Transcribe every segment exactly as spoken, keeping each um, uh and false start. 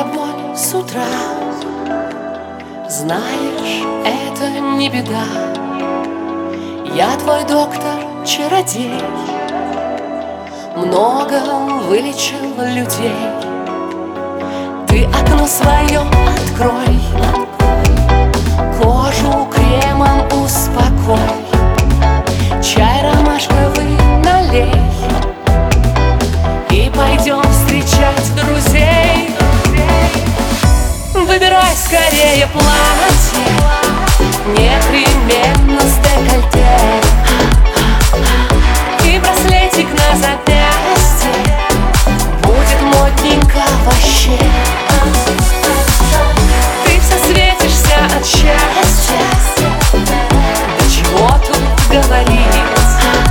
Головная боль с утра. Знаешь, это не беда. Я твой доктор-чародей, много вылечил людей. Ты окно свое открой, кожу кремом успокой, чай ромашковый налей, и пойдем встречать друзей. Выбирай скорее платье, непременно с декольте, и браслетик на запястье, будет модненько вообще. Ты вся светишься от счастья, да чего тут говорить,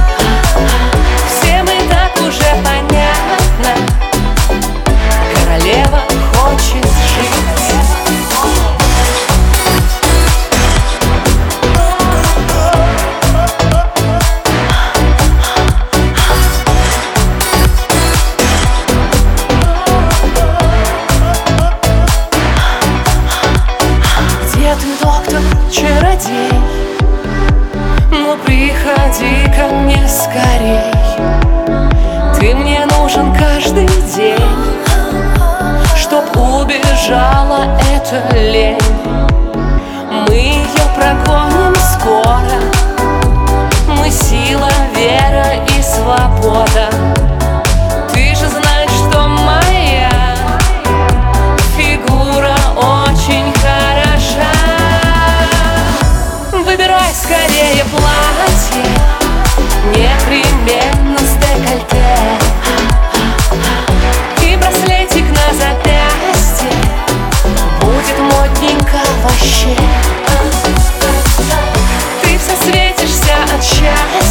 всем и так уже понятно, королева хочет жить. Чародей, ну приходи ко мне скорей. Ты мне нужен каждый день, чтоб убежала эта лень. Мы ее прогоним скоро, мы сила, вера и свобода. Ты же знаешь, что моя фигура очень хороша. Выбирай скорее платье, непременно с декольте, и браслетик на запястье, будет модненько вообще. Ты вся светишься от счастья,